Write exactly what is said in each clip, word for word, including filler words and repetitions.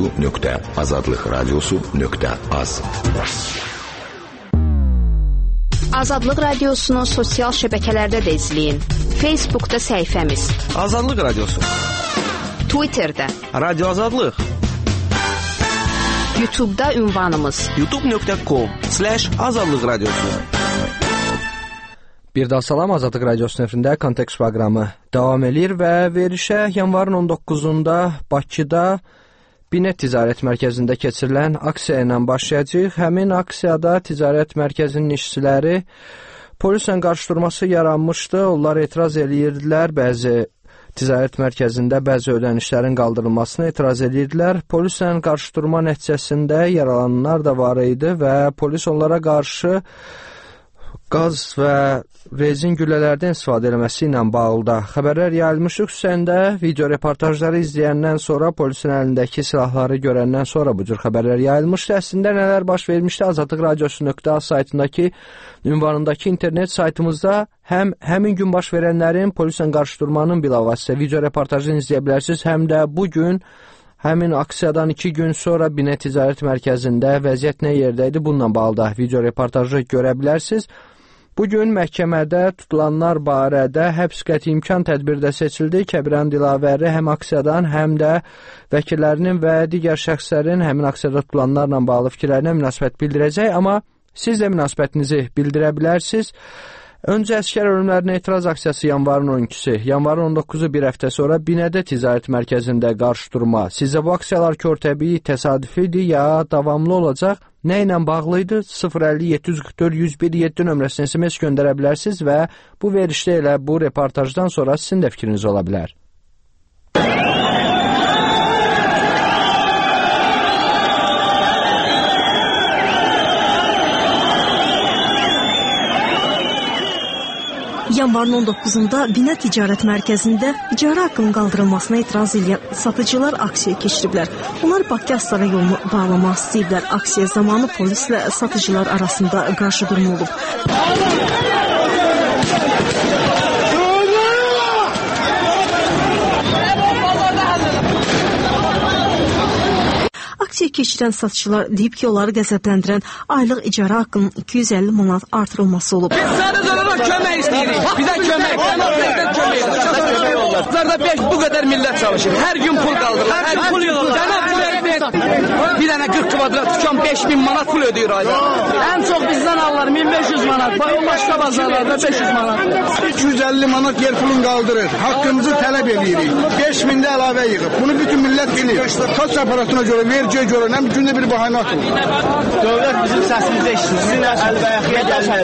w nöqtə azadlıq radiosu nöqtə az. Azadlıq Radiosunu sosial şəbəkələrdə də izləyin. Facebookda səhifəmiz Azadlıq Radiosu, Twitterdə Radio Azadlıq, YouTube'da ünvanımız youtube nöqtə com slash azadlıq radiosu. Bir daha salam, Azadlıq Radiosu nefrində Kontekst proqramı davam edir və verişə yanvarın on doqquzunda Bakıda Binet Ticarət Mərkəzində keçirilən aksiya ilə başlayacaq. Həmin aksiyada ticarət mərkəzinin işçiləri polislə qarşıdurması yaranmışdı. Onlar etiraz edirdilər, bəzi ticarət mərkəzində bəzi ödənişlərin qaldırılmasına etiraz edirdilər. Polislə qarşıdurma nəticəsində yaralananlar da var idi və polis onlara qarşı qaz və rezin güllələrdən istifadə etməsi ilə bağlı da xəbərlər yayılmışdı. Xüsusən də video reportajları izləyəndən sonra, polisin əlindəki silahları görəndən sonra bu cür xəbərlər yayılmışdı. Əslində nələr baş vermişdi? Azadlıq Radiosu nöqtə az saytındakı ünvanındakı internet saytımızda həm həmin gün baş verənlərin polislə qarşıdurmanın bilavasitə video reportajını izləyə bilərsiniz, həm də bu gün həmin aksiyadan iki gün sonra Binet Ticarət Mərkəzində vəziyyət nə yerdə idi? Bununla bağlı da video reportajı görə bilərsiniz. Bugün məhkəmədə tutulanlar barədə həbs qəti imkan tədbirdə seçildi. Kəbirən Dilavəri həm aksiyadan, həm də vəkillərinin və digər şəxslərin həmin aksiyada tutulanlarla bağlı fikirlərinə münasibət bildirəcək. Amma siz də münasibətinizi bildirə bilərsiniz. Öncə əskər ölümlərinə etiraz aksiyası yanvarın on ikisi, yanvarın on doqquzu bir həftə sonra Binədə Ticarət Mərkəzində qarşıdurma. Sizcə bu aksiyalar körtəbii, təsadüfidir ya davamlı olacaq? Nə ilə bağlıydı? sıfır əlli yeddi yüz qırx dörd yüz bir yeddi nömrəsinə S M S göndərə bilərsiniz və bu verişdə elə bu reportajdan sonra sizin də fikriniz ola bilər. Yanvarın on doqquzunda Binet Ticarət Mərkəzində icarə haqqının qaldırılmasına etiraz edən satıcılar aksiya keçiriblər. Onlar Bakı-Astara yolunu bağlamaq istəyiblər. Aksiya zamanı polislə satıcılar arasında qarşıdurma olub. Aksiya keçirən satıcılar deyib ki, onları qəzəbləndirən aylıq icarə haqqının iki yüz əlli manat artırılması olub. Biz sadəcə olaraq kömək istəyirik. Bizə kömək. Bizə kömək. Bizlərdə beş bu qədər millət çalışır. Hər gün pul qaldırırlar. Hər gün pul yollar. Bir dənə qırx kvadrat dükkan beş min manat pul ödəyir ayda. Ən çox bizdən alırlar min beş yüz manat. Başqa bazarlarda beş yüz manat. iki yüz əlli manat yer pulun qaldırır. Haqqımızı tələb edirik. beş min də əlavə yığıb. Bunu bütün millət bilir. Kaç aparatına görə, verciyə görə nə gündə bir bahanə atılır. Dövlət bizim səsimizə eşitsin. Sizin əlbəyaxıya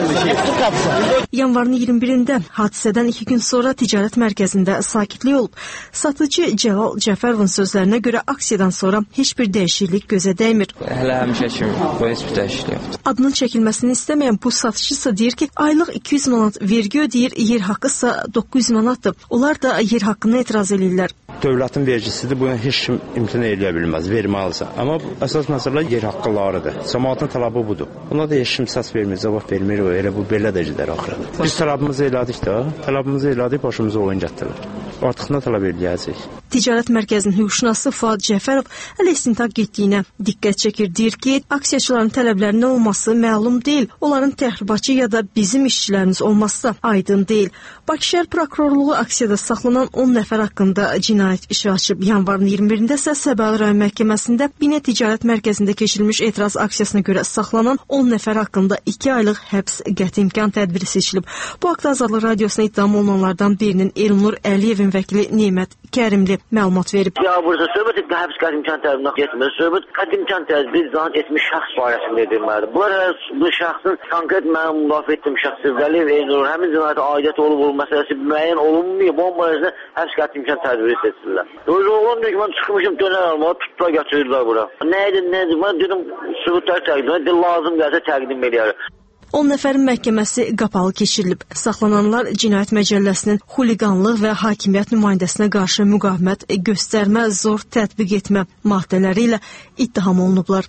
gəlmişik. Yanvarın iyirmi birində hadisədən iki gün sonra ticarət mərkəzində sakitlik olub. Satıcı Cəlal Cəfərovun sözlərinə görə aksiyadan sonra heç bir dəyişiklik gözə dəymir. Hələ həmişə kimi bu heç bir dəyişiklik yoxdur. Adının çəkilməsini istəməyən bu satıcısı deyir ki, aylıq iki yüz manat vergi ödəyir, yer haqqı isə doqquz yüz manatdır. Onlar da yer haqqına etiraz edirlər. Dövlətin vergisidir, bunu heç kim imtina edə bilməz, verməlisə. Amma əsas məsələ yer haqqılarıdır. Cəmaatın tələbi budur. Buna da heç kim səs vermir, cavab vermir, elə bu belə də gedər axırda. Biz tələbimizi elədik də, tələbimizi elədik, başımıza oyun gətirir. Artıq nə tələb edəcəyik? Ticarət mərkəzinin hüquqşünası Fuad Cəfərov hələ istintaq getdiyinə diqqət çəkir. Deyir ki, aksiyaçıların tələblərinin olması məlum deyil. Onların təxribatçı ya da bizim işçilərimiz olması da aydın deyil. Bakı şəhər prokurorluğu aksiyada saxlanan on nəfər haqqında cinayət işi açıb. Yanvarın iyirmi birində isə Səbəli rayon məhkəməsində Binet Ticarət Mərkəzində keçirilmiş etiraz aksiyasına görə saxlanan on nəfər haqqında iki aylıq həbs qəti imkan tədbiri seçilib. Bu haqda Azadlıq Radiosuna ittiham olunanlardan birinin Elnur Əliyevin vəkili Nemət Kərimli məlumat verib. Ya burada söhbət etdi, həbs qəti imkan tədbirinə getmir. Söhbət qəti imkan tədbiri zahid etmiş şəxs barəsində edilməlidir. Bunlar bu şəxsin konkret mənim müdafiə etdiyim şəxs Əliyev Elnur həmin cinayətə aidiyyət olub-olub məsələsi müəyyən olunmuyor. Bu barəsində həbs qəti imkan tədbiri seçilirlər. Öyle olan diyor ki, ben çıxmışım döner almağa, tutdular gətirirlər bura. Neydi, neydi? Ben dedim, sübutlar təqdim edir, lazım gəlsə təqdim edir. on nəfərin məhkəməsi qapalı keçirilib. Saxlananlar Cinayət Məcəlləsinin xuliqanlıq və hakimiyyət nümayəndəsinə qarşı müqavimət göstərmə, zor tətbiq etmə maddələri ilə ittiham olunublar.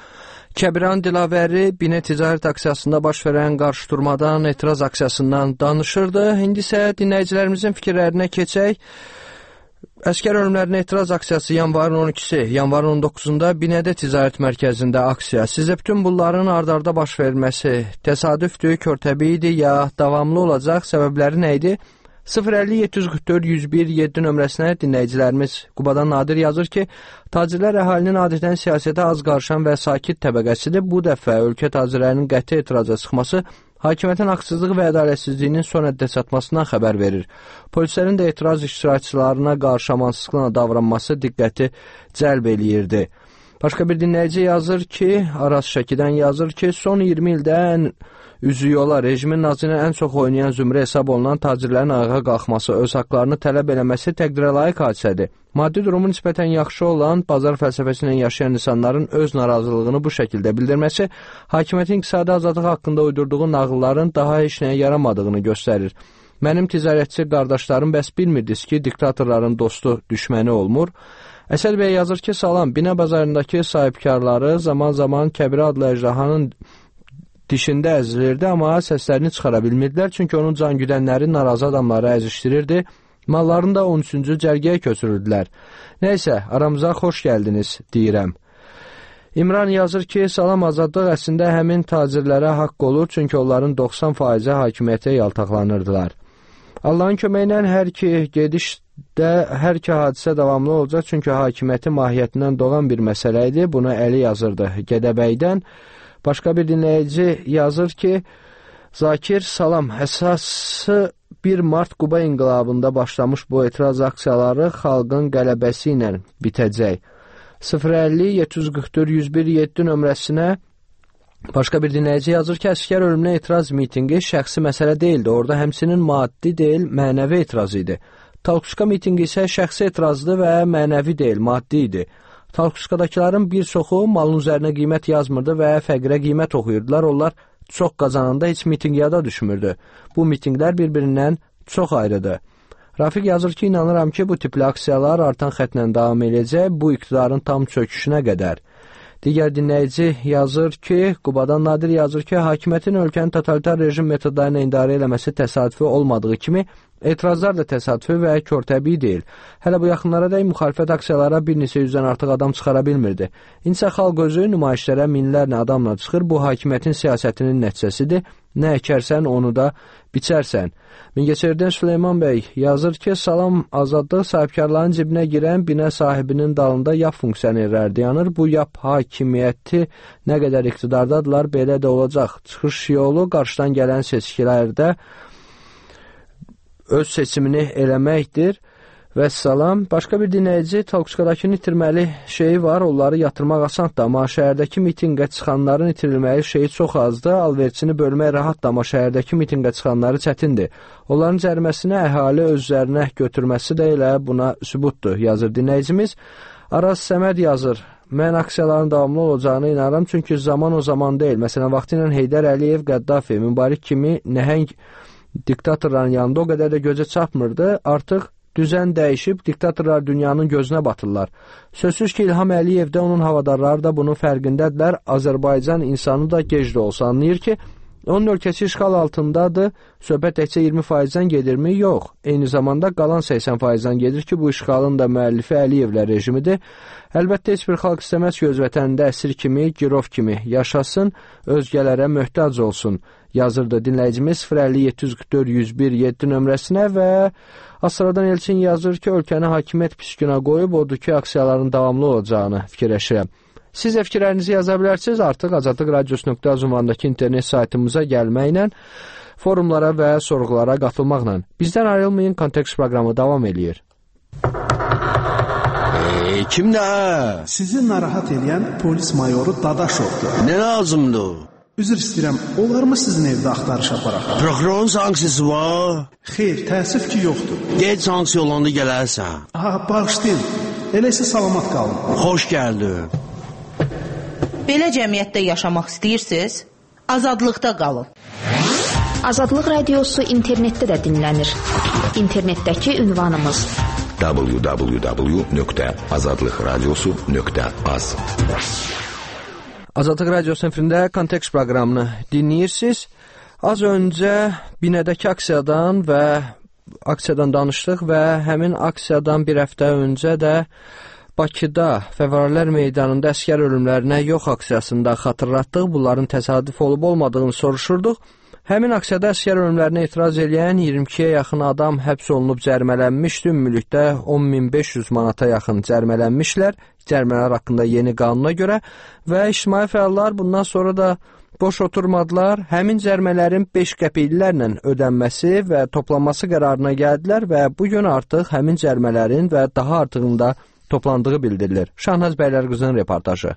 Kəbirən Dilavəri Binet Ticarət aksiyasında baş verən qarşıdurmadan, etiraz aksiyasından danışırdı. İndi isə dinləyicilərimizin fikirlərinə keçək. Əskər ölümlərinə etiraz aksiyası yanvarın on ikisi, yanvarın on doqquzunda Binədə Ticarət Mərkəzində aksiya. Sizə bütün bunların ard-arda baş verməsi təsadüfdür, körtəbiidir ya davamlı olacaq? Səbəbləri nə idi? sıfır əlli yeddi yüz qırx dörd yüz bir yeddi nömrəsinə dinləyicilərimiz Qubadan Nadir yazır ki, tacirlər əhalinin adətən siyasətə az qarışan və sakit təbəqəsidir. Bu dəfə ölkə tacirlərinin qəti etiraza çıxması hakimiyyətin haqsızlıq və ədalətsizliyinin son həddə çatmasından xəbər verir. Polislərin də etiraz iştirakçılarına qarşı amansızlıqla davranması diqqəti cəlb eləyirdi. Başqa bir dinləyici yazır ki, Araz Şəkidən yazır ki, son iyirmi ildə ən üzü yola rejimin nazını ən çox oynayan zümrə hesab olunan tacirlərin ayağa qalxması, öz haqlarını tələb eləməsi təqdirə layiq hadisədir. Maddi durumu nisbətən yaxşı olan, bazar fəlsəfəsi ilə yaşayan insanların öz narazılığını bu şəkildə bildirməsi, hakimiyyətin iqtisadi azadlıq haqqında uydurduğu nağılların daha heç nəyə yaramadığını göstərir. Mənim ticarətçi qardaşlarım bəs bilmirdiniz ki, diktatorların dostu, düşməni olmur. Əsəd bəy yazır ki, salam, Binə bazarındakı sahibkarları zaman-zaman Kəbirə adlı əjdahanın dişində əzilirdi, amma səslərini çıxara bilmirdilər, çünki onun can güdənləri narazı adamları əzişdirirdi, mallarını da on üçüncü cərgəyə köçürürdülər. Nəysə, aramıza xoş gəldiniz, deyirəm. İmran yazır ki, salam, azadlıq əslində həmin tacirlərə haqq olur, çünki onların doxsan faizi hakimiyyətə yaltaqlanırdılar. Allahın köməyi ilə hər ki gedişdə, hər ki hadisə davamlı olacaq, çünki hakimiyyətin mahiyyətindən doğan bir məsələ idi, bunu Əli yazırdı Gədəbəydən. Başqa bir dinləyici yazır ki, Zakir, salam, əsası bir mart Quba inqilabında başlamış bu etiraz aksiyaları xalqın qələbəsi ilə bitəcək. sıfır əlli yeddi yüz qırx dörd yüz bir yeddi nömrəsinə başqa bir dinləyici yazır ki, əskər ölümünə etiraz mitingi şəxsi məsələ deyildi. Orada həmsinin maddi deyil, mənəvi etiraz idi. Talkuska mitingi isə şəxsi etirazdı və mənəvi deyil, maddi idi. Talkuskadakıların bir çoxu malın üzərinə qiymət yazmırdı və fəqirə qiymət oxuyurdular. Onlar çox qazananda heç mitingyada düşmürdü. Bu mitinglər bir-birindən çox ayrıdır. Rafiq yazır ki, inanıram ki, bu tipli aksiyalar artan xətlə davam edəcək, bu iqtidarın tam çöküşünə qədər. Digər dinləyici yazır ki, Qubadan Nadir yazır ki, hakimiyyətin ölkənin totalitar rejim metodlarına idarə eləməsi təsadüfi olmadığı kimi, etirazlar da təsadüfi və körtəbii deyil. Hələ bu yaxınlara da müxalifət aksiyalara bir neçə yüzdən artıq adam çıxara bilmirdi. İnsə xalq özü nümayişlərə minlərlə adamla çıxır, bu hakimiyyətin siyasətinin nəticəsidir. Nə əkərsən, onu da biçərsən. Mingəçevirdən Süleyman bəy yazır ki, salam, azadlıq sahibkarların cibinə girən binə sahibinin dalında yap funksionerlər dayanır. Bu yap hakimiyyəti nə qədər iqtidardadılar, belə də olacaq. Çıxış yolu qarşıdan gələn seçkilərdə öz seçimini eləməkdir. Və salam, başqa bir dinləyici Talkuskadakının itirməli şeyi var, onları yatırmaq asandır, amma şəhərdəki mitingə çıxanların itirilməli şeyi çox azdır, alverçini bölmək rahatdır, amma şəhərdəki mitingə çıxanları çətindir. Onların cəriməsinə əhali özlərinə götürməsi də elə buna sübutdur, yazır dinləyicimiz. Araz Səməd yazır, mən aksiyaların davamlı olacağına inanıram, çünki zaman o zaman deyil. Məsələn, vaxtı ilə Heydər Əliyev, Qəddafi, Mübarək kimi nəhəng diktatorların yanında o qədər də gözə çarpmırdı, artıq düzən dəyişib, diktatorlar dünyanın gözünə batırlar. Sözsüz ki, İlham Əliyev də, onun havadarları da bunun fərqindədirlər. Azərbaycan insanı da gec də olsa anlayır ki, onun ölkəsi işğal altındadır. Söhbət təkcə iyirmi faizdən gedirmi? Yox. Eyni zamanda qalan səksən faizdən gedir ki, bu işğalın da müəllifi Əliyevlər rejimidir. Əlbəttə, heç bir xalq istəməz ki, öz vətənində əsir kimi, girov kimi yaşasın, özgələrə möhtac olsun, yazırdı dinləyicimiz sıfır əlli yeddi yüz qırx dörd yüz bir yeddi nömrəsinə və Asradan Elçin yazır ki, ölkəni hakimiyyət pis günə qoyub, odur ki, aksiyaların davamlı olacağını fikirləşirəm. Siz də fikirlərinizi yaza bilərsiniz, artıq azadlıq radiosu nöqtə az ünvanındakı internet saytımıza gəlməklə, forumlara və sorğulara qatılmaqla. Bizdən ayrılmayın, Kontekst proqramı davam edir. Eee, kimdə? Sizi narahat edən polis mayoru Dadaşovdur. Nə lazımdır? Üzr istəyirəm, olar mı sizin evdə axtarış aparaq? Prokurorun sanksiyası var? Xeyr, təəssüf ki, yoxdur. Gec sanksiya olanda gələrsən. Aha, bağışlayın. Elə isə salamat qalın. Xoş gəldin. Belə cəmiyyətdə yaşamaq istəyirsiniz? Azadlıqda qalın. Azadlıq radiosu internetdə də dinlənir. İnternetdəki ünvanımız w w w nöqtə azadlıq radiosu nöqtə az. Azadlıq radiosu efirində Kontekst proqramını dinləyirsiniz. Az öncə Binədəki aksiyadan və aksiyadan danışdıq və həmin aksiyadan bir həftə öncə də Bakıda Fəvvarələr meydanında əsgər ölümlərinə yox aksiyasında xatırlatdıq. Bunların təsadüf olub olmadığını soruşurduq. Həmin aksiyada əsgər ölümlərinə etiraz edən iyirmi ikiyə yaxın adam həbs olunub cərimələnmişdi. Ümumilikdə on min beş yüz manata yaxın cərimələnmişlər. Cərimələr haqqında yeni qanuna görə və ictimai fəallar bundan sonra da boş oturmadılar. Həmin cərimələrin beş qəpiklərlə ödənməsi və toplanması qərarına gəldilər və bu gün artıq həmin cərimələrin və daha artığında toplandığı bildirilir. Şahnaz Bəylərqızın reportajı.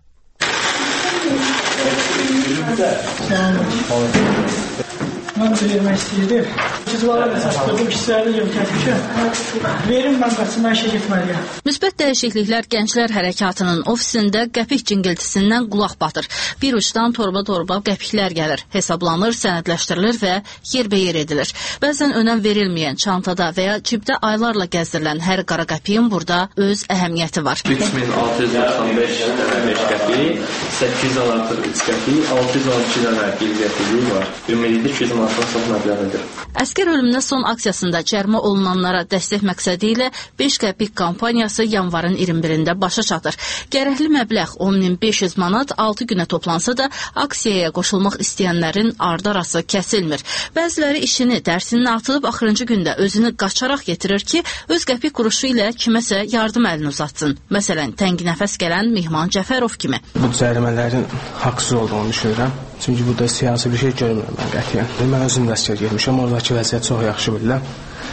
Mən də vermək istəyirdim. Cizvalar əsas qırdım, işçilərdə yol kətmişəm. Verin, mən qaçım, mən işə getməliyəm. Müsbət dəyişikliklər Gənclər Hərəkatının ofisində qəpik cingiltisindən qulaq batır. Bir uçdan torba-torba qəpiklər gəlir, hesablanır, sənədləşdirilir və yerbəyer edilir. Bəzən önəm verilməyən çantada və ya cibdə aylarla gəzdirilən hər qara qəpiyin burada öz əhəmiyyəti var. üç min altı yüz doxsan beş qəpik, səkkiz yüz on altı üç qəpik, altı yüz on iki dənə bir qəpikliyi var. Ümumilikdə iki yüz manatdan çox məbləğidir. Əskər ölümünə son aksiyasında cərimə olunanlara dəstək məqsədi ilə beş qəpik kampaniyası yanvarın iyirmi birində başa çatır. Gərəkli məbləğ on min beş yüz manat altı günə toplansa da aksiyaya qoşulmaq istəyənlərin ardı arası kəsilmir. Bəziləri işini, dərsini atılıb axırıncı gündə özünü qaçaraq yetirir ki, öz qəpik quruşu ilə kiməsə yardım əlini uzatsın. Məsələn, təngi nəfəs gələn Mehman Cəfərov kimi. Bu cərimələrin haqsız olduğunu düşünürəm. Çünki burada siyasi bir şey görmürəm mən qətiyyən. Mən özüm də əsgər getmişəm, oradakı vəziyyət çox yaxşı bilirəm.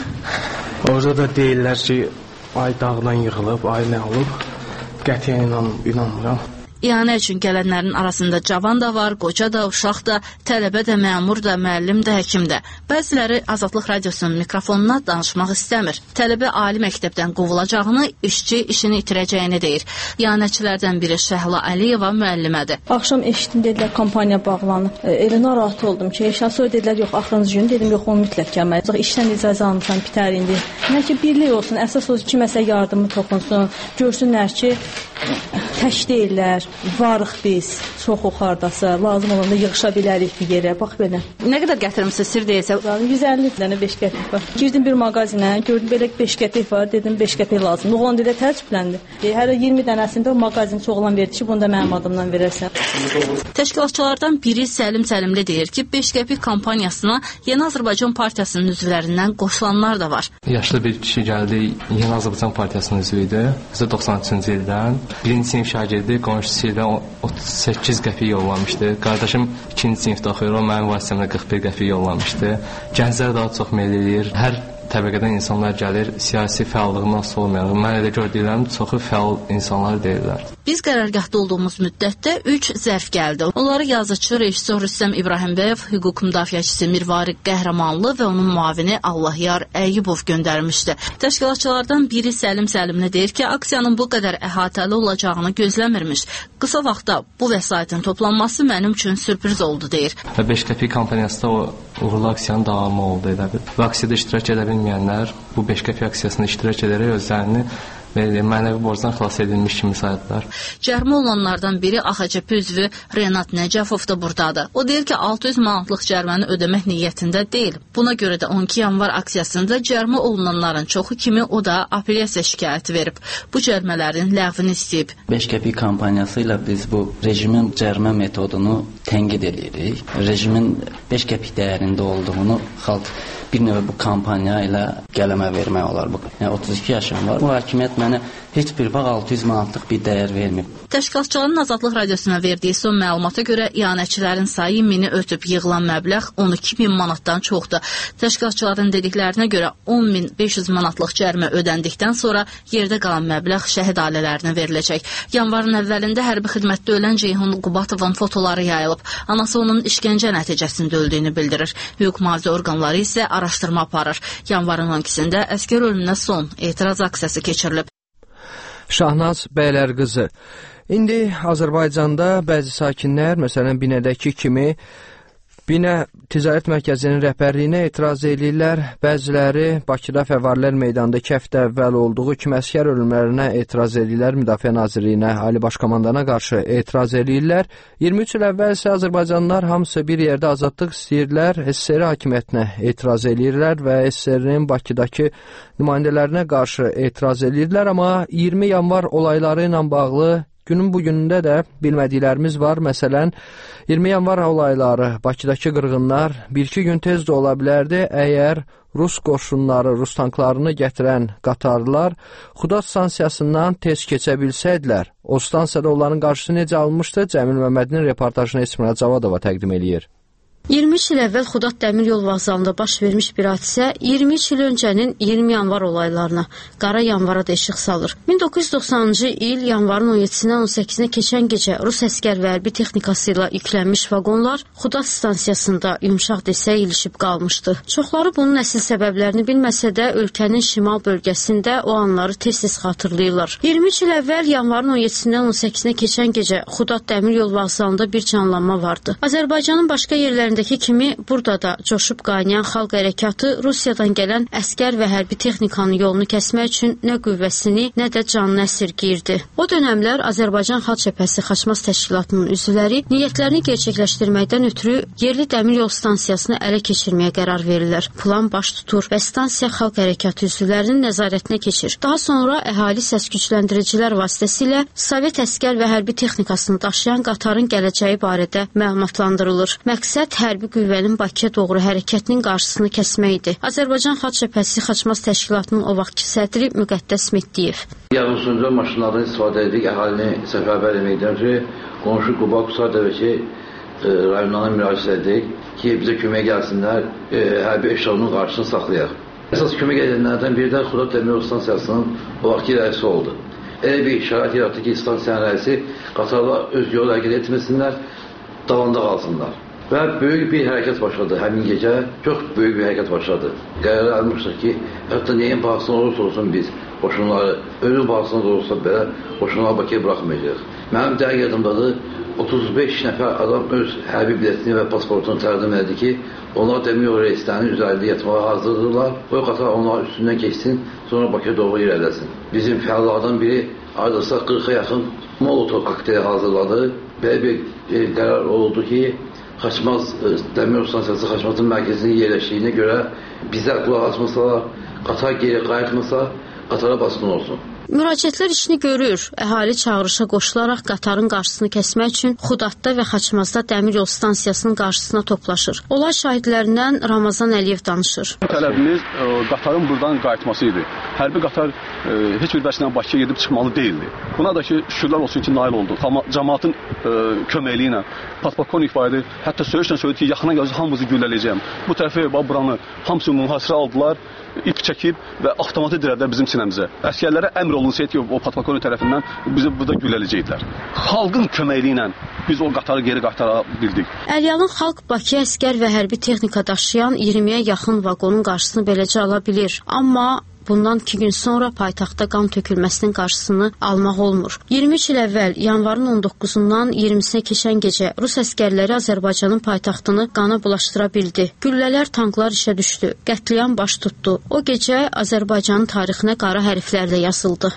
Orada da deyirlər ki, ay dağdan yığılıb, ay nə olub, qətiyyən inan, inanmıram. İyanə üçün gələnlərin arasında cavan da var, qoca da, uşaq da, tələbə də, məmur da, müəllim də, həkim də. Bəziləri Azadlıq Radiosunun mikrofonuna danışmaq istəmir. Tələbə ali məktəbdən qovulacağını, işçi işini itirəcəyini deyir. İyanəçilərdən biri Şəhla Əliyeva müəllimədir. Axşam eşitdim, dedilər kampaniya bağlanıb. Elə narahat oldum ki, eşya sonra dedilər, yox, axırıncı gün dedim, yox, onu mütləq gəlməli. İşdən icazə almışam, bitər indi. Nə ki, birlik olsun, əsas olsun, kiməsə yardımı toxunsun, görsünlər ki, tək deyirlər. Varıq biz, çox oxardası, lazım olanda yığışa bilərik bir yerə, bax belə. Nə qədər gətirmişsiniz, sir deyilsə? yüz əlli dənə beş qəpik var. Girdim bir mağazinə, gördüm belə beş qəpik var, dedim beş qəpik lazım. Oğlan dilə təəccübləndi. Hələ iyirmi dənəsində o mağazinçi oğlan verdi ki, bunu da mənim adımdan verərsən. Təşkilatçılardan biri Səlim Səlimli deyir ki, beş qəpik kampaniyasına Yeni Azərbaycan Partiyasının üzvlərindən qoşulanlar da var. Yaşlı bir kişi gəldi, Yeni Azərbaycan Partiyasının üzvü idi. Bizə doxsan üçüncü ildən. Birinci sinif şagirdi, qonşusu ilə otuz səkkiz qəpik yollamışdı. Qardaşım ikinci sinifdə oxuyur, o mənim vasitəmlə qırx bir qəpik yollamışdı. Gənclər daha çox meyl eləyir. Hər təbəqədən insanlar gəlir, siyasi fəallığından asılı olmayan. Mən elə gördüklərim çoxu fəal insanlar deyirlər. Biz qərargahda olduğumuz müddətdə üç zərf gəldi. Onları yazıcı, rejissor Rüstəm İbrahimbəyev, hüquq müdafiəçisi Mirvari Qəhrəmanlı və onun müavini Allahyar Əyyubov göndərmişdi. Təşkilatçılardan biri Səlim Səlimli deyir ki, aksiyanın bu qədər əhatəli olacağını gözləmirmiş. Qısa vaxtda bu vəsaitin toplanması mənim üçün sürpriz oldu, deyir. Və beş qəpik kampaniyasında o uğurlu aksiyanın davamı oldu elə bil. Bu aksiyada iştirak edə bilməyənlər bu beş qəpik aksiyasında iştirak edərək özlərini mənəvi borcdan xilas edilmiş kimi saydılar. Cərimə olunanlardan biri A X C P üzvü Renat Nəcəfov da buradadır. O deyir ki, altı yüz manatlıq cəriməni ödəmək niyyətində deyil. Buna görə də on iki yanvar aksiyasında cərimə olunanların çoxu kimi o da apellyasiya şikayəti verib. Bu cərimələrin ləğvini istəyib. beş qəpik kampaniyası ilə biz bu rejimin cərimə metodunu tənqid edirik. Rejimin beş qəpik dəyərində olduğunu xalq bir növ bu kampaniya ilə qələmə vermək olar. Yəni otuz iki yaşım var. Bu hakimiyyət mənə heç bir vaxt altı yüz manatlıq bir dəyər vermir. Təşkilatçıların Azadlıq Radiosuna verdiyi son məlumata görə iyanəçilərin sayı mini ötüb, yığılan məbləğ on iki min manatdan çoxdur. Təşkilatçıların dediklərinə görə on min beş yüz manatlıq cərimə ödəndikdən sonra yerdə qalan məbləğ şəhid ailələrinə veriləcək. Yanvarın əvvəlində hərbi xidmətdə ölən Ceyhun Qubatovun fotoları yayılıb. Anası onun işgəncə nəticəsində öldüyünü bildirir. Hüquq mühafizə orqanları isə araşdırma aparır. Yanvarın on ikisində əskər ölümünə son etiraz aksiyası keçirilib. Şahnaz Bəylərqızı. İndi Azərbaycanda bəzi sakinlər, məsələn, Binədəki kimi Binə Ticarət Mərkəzinin rəhbərliyinə etiraz edirlər. Bəziləri Bakıda Fəvvarilər meydanında iki həftə əvvəl olduğu kimi əsgər ölümlərinə etiraz edirlər. Müdafiə Nazirliyinə, Ali Başkomandana qarşı etiraz edirlər. iyirmi üç il əvvəl isə Azərbaycanlılar hamısı bir yerdə azadlıq istəyirlər. S S R hakimiyyətinə etiraz edirlər və S S R-in Bakıdakı nümayəndələrinə qarşı etiraz edirlər. Amma iyirmi yanvar olayları ilə bağlı günün bugünündə də bilmədiklərimiz var. Məsələn, iyirmi yanvar olayları, Bakıdakı qırğınlar bir-iki gün tez də ola bilərdi əgər Rus qoşunları, Rus tanklarını gətirən qatarlar Xuda stansiyasından tez keçə bilsəydilər. O stansiyada onların qarşısı necə alınmışdı? Cəmil Məmmədin reportajını Esmira Cavadova təqdim eləyir. iyirmi üç il əvvəl Xudat Dəmir Yol Vağzalında baş vermiş bir hadisə iyirmi üç il öncənin iyirmi yanvar olaylarına, qara yanvara da işıq salır. min doqquz yüz doxsanıncı il yanvarın on yedisindən on səkkizinə keçən gecə Rus əskər və hərbi texnikası ilə yüklənmiş vaqonlar Xudat stansiyasında yumşaq desək ilişib qalmışdı. Çoxları bunun əsl səbəblərini bilməsə də ölkənin şimal bölgəsində o anları tez-tez xatırlayırlar. iyirmi üç il əvvəl yanvarın on yedisindən on səkkizinə keçən gecə Xudat Dəmir Yol Vağzalında bir canlanma vardı. Azərbaycanın başqa yerlərində kimi burada da coşub qaynayan xalq hərəkatı Rusiyadan gələn əskər və hərbi texnikanın yolunu kəsmək üçün nə qüvvəsini, nə də canını əsirgəyirdi. O dönəmlər Azərbaycan Xalq Cəbhəsi Xaçmaz Təşkilatının üzvləri niyyətlərini gerçəkləşdirməkdən ötürü yerli dəmir yol stansiyasını ələ keçirməyə qərar verirlər. Plan baş tutur və stansiya xalq hərəkatı üzvlərinin nəzarətinə keçir. Daha sonra əhali səs-gücləndiricilər vasitəsilə Sovet əskər və hərbi texnikasını daşıyan qatarın gələcəyi barədə məlumatlandırılır. Məqsəd hərbi qüvvənin Bakıya doğru hərəkətinin qarşısını kəsmək idi. Azərbaycan Xalq Cəbhəsi Xaçmaz Təşkilatının o vaxtki sədri Müqəddəs Meddiyev. Yarısıncı maşınlardan istifadə edik, əhalini səfərbər etməkdən ki, qonşu Quba, Qusardəvəki rayonlarına müraciət edik ki, bizə kömək gəlsinlər, e, hərbi eşyanın qarşısını saxlayaq. Əsas kömək edənlərdən biri də Xudat Dəmir Yol Stansiyasının o vaxtki rəisi oldu. Elə bir şərait yaratdı ki, stansiyanın rəisi qatarlar öz yolu hərəkət etməsinlər, davanda qalsınlar. Və böyük bir hərəkət başladı həmin gecə, çox böyük bir hərəkət başladı. Qərar almışdıq ki, hətta neyin bahasına olursa olsun biz qoşunları, ölüm bahasına da olsa belə qoşunları Bakıya buraxmayacaq. Mənim dəqiq yadımdadır, otuz beş nəfər adam öz hərbi biletini və pasportunu təqdim edir ki, onlar dəmir yol reislərinin üzərində yatmağa hazırdırlar. Qoy qatar onların üstündən keçsin, sonra Bakıya doğru irəliləsin. Bizim fəallardan biri aydırsa qırxa yaxın Molotov kokteyli hazırladı. Belə bir e, qərar oldu ki, Xaçmaz Dəmir Yol Stansiyası Xaçmazın mərkəzinin yerləşdiyinə görə bizə qulaq asmasalar, qatar geri qayıtmasa, qatara basqın olsun. Müraciətlər işini görür. Əhali çağırışa qoşularaq qatarın qarşısını kəsmək üçün Xudatda və Xaçmazda dəmir yol stansiyasının qarşısına toplaşır. Olay şahidlərindən Ramazan Əliyev danışır. Tələbimiz e, qatarın buradan qayıtması idi. Hərbi qatar e, heç bir vəslə Bakıya gedib çıxmalı deyildi. Buna da ki, şükürlər olsun ki, nail oldu. Cəmaatın e, köməkliyi ilə, patpolkovnik var idi. Hətta söyüşlə söyledi ki, yaxına gələcək, hamımızı güllələyəcəm. Bu tərəfə buranı hamısı mühasirə aldılar, ip çəkib və avtomatı dirədilər bizim sinəmizə. Əskərlərə əmr olunsaydı ki, o patpolkovnik tərəfindən bizi burada güllələyəcəklər. Xalqın köməkliyi ilə biz o qatarı geri qaytara bildik. Əlyalın xalq Bakıya əskər və hərbi texnika daşıyan iyirmiyə yaxın vaqonun qarşısını beləcə ala bilir. Amma bundan iki gün sonra paytaxtda qan tökülməsinin qarşısını almaq olmur. iyirmi üç il əvvəl yanvarın on doqquzundan iyirmisinə keçən gecə Rus əskərləri Azərbaycanın paytaxtını qana bulaşdıra bildi. Güllələr, tanklar işə düşdü. Qətliam baş tutdu. O gecə Azərbaycanın tarixinə qara hərflərlə yazıldı.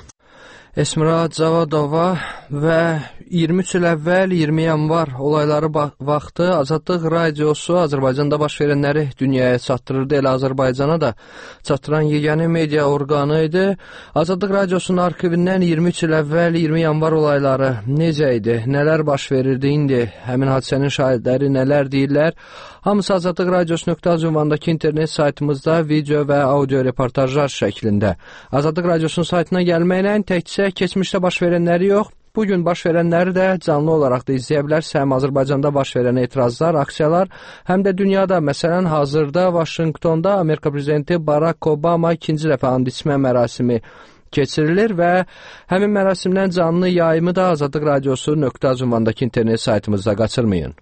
Esmira Cavadova və iyirmi üç il əvvəl iyirmi yanvar olayları vaxtı Azadlıq Radiosu Azərbaycanda baş verənləri dünyaya çatdırırdı. Elə Azərbaycana da çatdıran yeganə media orqanı idi. Azadlıq Radiosunun arxivindən iyirmi üç il əvvəl iyirmi yanvar olayları necə idi, nələr baş verirdi indi, həmin hadisənin şahidləri nələr deyirlər. Hamısı Azadlıq Radiosu nöqtə az ünvanındakı internet saytımızda video və audio reportajlar şəklində. Azadlıq Radiosunun saytına gəlməklə təkcə keçmişdə baş verənləri yox, bugün baş verənləri də canlı olaraq da izləyə bilərsiniz. Həm Azərbaycanda baş verən etirazlar, aksiyalar, həm də dünyada. Məsələn, hazırda Vaşinqtonda Amerika prezidenti Barack Obama ikinci dəfə and içmə mərasimi keçirilir və həmin mərasimdən canlı yayımı da Azadlıq Radiosu nöqtə az ünvanındakı internet saytımızda qaçırmayın.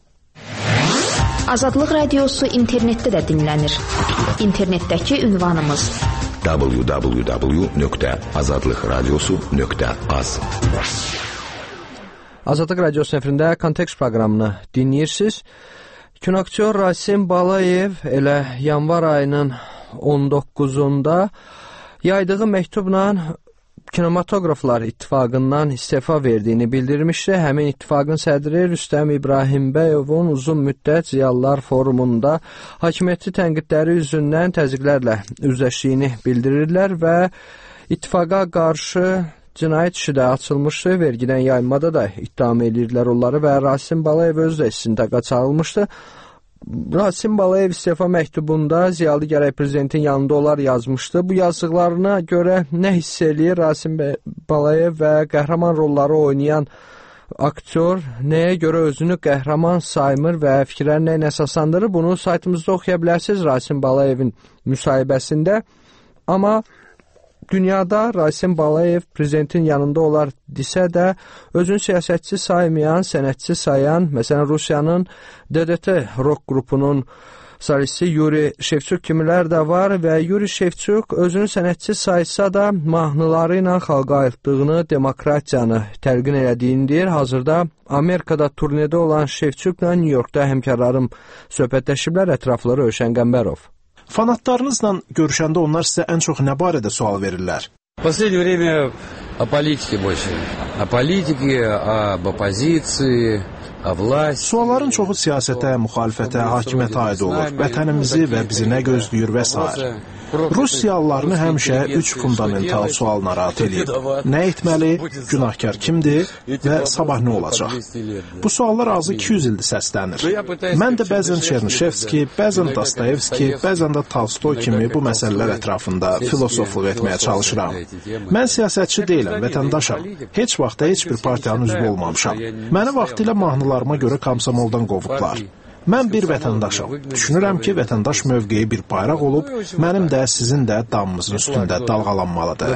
Azadlıq Radiosu internetdə də dinlənir. İnternetdəki ünvanımız w w w nöqtə azadlıq radiosu nöqtə az. Azadlıq Radiosu nefrində Kontekst proqramını dinləyirsiniz. Kinoaktyor Rasim Balayev elə yanvar ayının on doqquzunda yaydığı məktubla Kinematograflar İttifaqından istefa verdiyini bildirmişdi. Həmin ittifaqın sədri Rüstəm İbrahimbəyovun uzun müddət Ziyalılar Forumunda hakimiyyətli tənqidləri üzündən təzyiqlərlə üzləşdiyini bildirirlər və ittifaqa qarşı cinayət işi də açılmışdı. Vergidən yayınmada da ittiham edirdilər onları və Rasim Balayev özü də istintaqa çağırılmışdı. Rasim Balayev istefa məktubunda ziyalı gərək prezidentin yanında olar yazmışdı. Bu yazdıqlarına görə nə hiss eləyir Rasim Balayev və qəhrəman rolları oynayan aktyor nəyə görə özünü qəhrəman saymır və fikirlərini nəyə əsaslandırır? Bunu saytımızda oxuya bilərsiniz Rasim Balayevin müsahibəsində. Amma dünyada Rasim Balayev prezidentin yanında olar desə də, özünü siyasətçi saymayan, sənətçi sayan, məsələn Rusiyanın D D T rock qrupunun solisti Yuri Şevçuk kimilər də var və Yuri Şevçuk özünü sənətçi saysa da mahnıları ilə xalqa ayırtdığını, demokratiyanı təlqin elədiyini deyir. Hazırda Amerikada turnedə olan Şevçukla New Yorkda həmkarlarım söhbətləşiblər. Ətrafları Rövşən Qəmbərov. Fanatlarınızla görüşəndə onlar sizə ən çox nə barədə sual verirlər? В последнее время о политике больше. О политике, об оппозиции, о власти. Sualların çoxu siyasətə, müxalifətə, hakimiyyətə aid olur. Vətənimizi və bizi nə gözləyir və s. Rus ziyalılarını həmişə üç fundamental sual narahat edir. Nə etməli, günahkar kimdir və sabah nə olacaq? Bu suallar azı iki yüz ildir səslənir. Mən də bəzən Çernişevski, bəzən Dostoyevski, bəzən də Tolstoy kimi bu məsələlər ətrafında filosofluq etməyə çalışıram. Mən siyasətçi deyiləm, vətəndaşam. Heç vaxt heç bir partiyanın üzvü olmamışam. Məni vaxtilə mahnılarıma görə komsomoldan qovublar. Mən bir vətəndaşam. Düşünürəm ki, vətəndaş mövqeyi bir bayraq olub, mənim də, sizin də damımızın üstündə dalğalanmalıdır.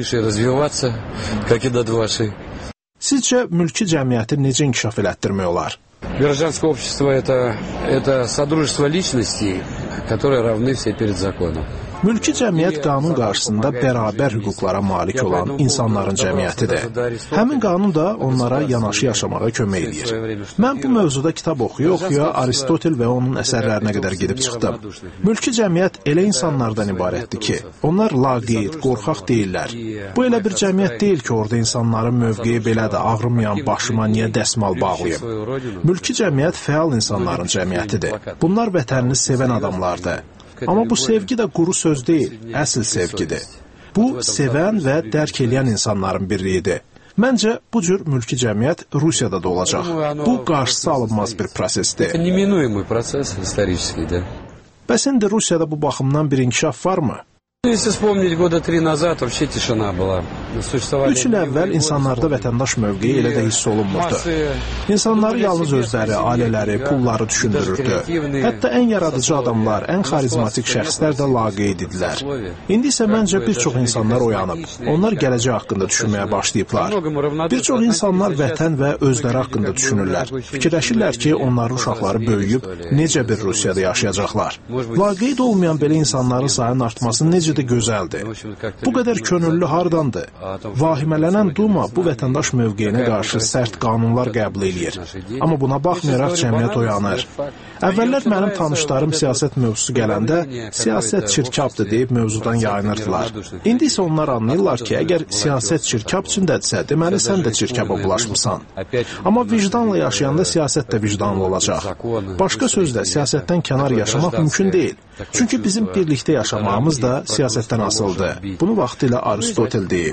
Sizcə, mülki cəmiyyəti necə inkişaf elətdirmək olar? Гражданское общество это, это содружество личностей, которые равны все перед законом. Mülki cəmiyyət qanun qarşısında bərabər hüquqlara malik olan insanların cəmiyyətidir. Həmin qanun da onlara yanaşı yaşamağa kömək edir. Mən bu mövzuda kitab oxuya-oxuya Aristotel və onun əsərlərinə qədər gedib çıxdım. Mülki cəmiyyət elə insanlardan ibarətdir ki, onlar laqeyd, qorxaq deyirlər. Bu elə bir cəmiyyət deyil ki, orada insanların mövqeyi belədir, ağrımayan başıma niyə dəsmal bağlayım. Mülki cəmiyyət fəal insanların cəmiyyətidir. Bunlar vətənini sevən adamlardır. Amma bu sevgi də quru söz deyil, əsl sevgidir. Bu, sevən və dərk eləyən insanların birliyidir. Məncə, bu cür mülki cəmiyyət Rusiyada da olacaq. Bu, qarşısı alınmaz bir prosesdir. Bəs indi Rusiyada bu baxımdan bir inkişaf varmı? Если вспомнить года три назад, вообще тишина была. Üç il əvvəl insanlarda vətəndaş mövqeyi elə də hiss olunmurdu. İnsanları yalnız özləri, ailələri, pulları düşündürürdü. Hətta ən yaradıcı adamlar, ən xarizmatik şəxslər də laqeyd idilər. İndi isə məncə bir çox insanlar oyanıb. Onlar gələcək haqqında düşünməyə başlayıblar. Bir çox insanlar vətən və özləri haqqında düşünürlər. Fikirləşirlər ki, onların uşaqları böyüyüb necə bir Rusiyada yaşayacaqlar. Laqeyd olmayan belə insanların sayının artması necə də gözəldir. Bu qədər könüllü hardandır? Vahimələnən Duma bu vətəndaş mövqeyinə qarşı sərt qanunlar qəbul edir. Amma buna baxmayaraq cəmiyyət oyanır. Əvvəllər mənim tanışlarım siyasət mövzusu gələndə siyasət çirkabdır deyib mövzudan yayınırdılar. İndi isə onlar anlayırlar ki, əgər siyasət çirkab üçündədirsə, deməli sən də çirkaba bulaşmısan. Amma vicdanla yaşayanda siyasət də vicdanlı olacaq. Başqa sözlə, siyasətdən kənar yaşamaq mümkün deyil. Çünki bizim birlikdə yaşamağımız da siyasətdən asılıdır. Bunu vaxtilə Aristotel deyib.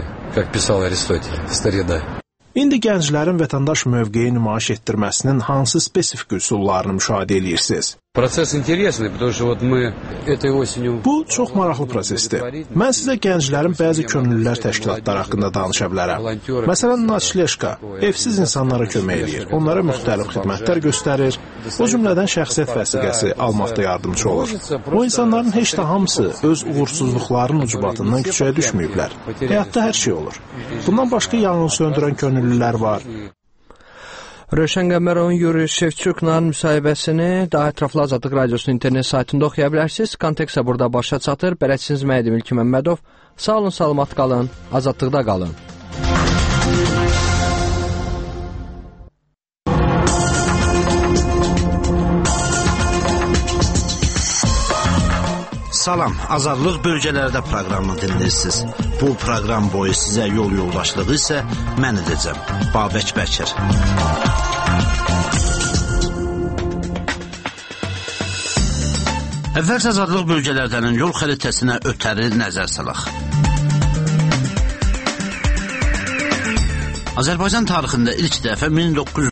İndi gənclərin vətəndaş mövqeyi nümayiş etdirməsinin hansı spesifik üsullarını müşahidə edirsiniz? Proses интересный, потому что вот мы этой осенью... Bu çox maraqlı prosesdir. Mən sizə gənclərin bəzi könüllülər təşkilatları haqqında danışa bilərəm. Məsələn, Naçleşka evsiz insanlara kömək edir, onlara müxtəlif xidmətlər göstərir, o cümlədən şəxsiyyət vəsiqəsi almaqda yardımcı olur. O insanların heç də hamısı öz uğursuzluqlarının ucbatından küçəyə düşməyiblər. Həyatda hər şey olur. Bundan başqa yanğın söndürən könüllülər var. Rövşən Qəmbərovun Yuri Şevçukla müsahibəsini daha ətraflı Azadlıq Radiosunun internet saytında oxuya bilərsiniz. Kontekstə burada başa çatır. Bələdçiniz Mədim İlki Məmmədov. Sağ olun, salamat qalın, azadlıqda qalın. Salam, Azadlıq bölgələrdə proqramını dinləyirsiniz. Bu proqram boyu sizə yol yoldaşlığı isə mən edəcəm, Babək Bəkir. Əvvəlcə Azadlıq bölgələrdən yol xəritəsinə ötəri nəzər salaq. Azərbaycan tarixində ilk dəfə min doqquz yüz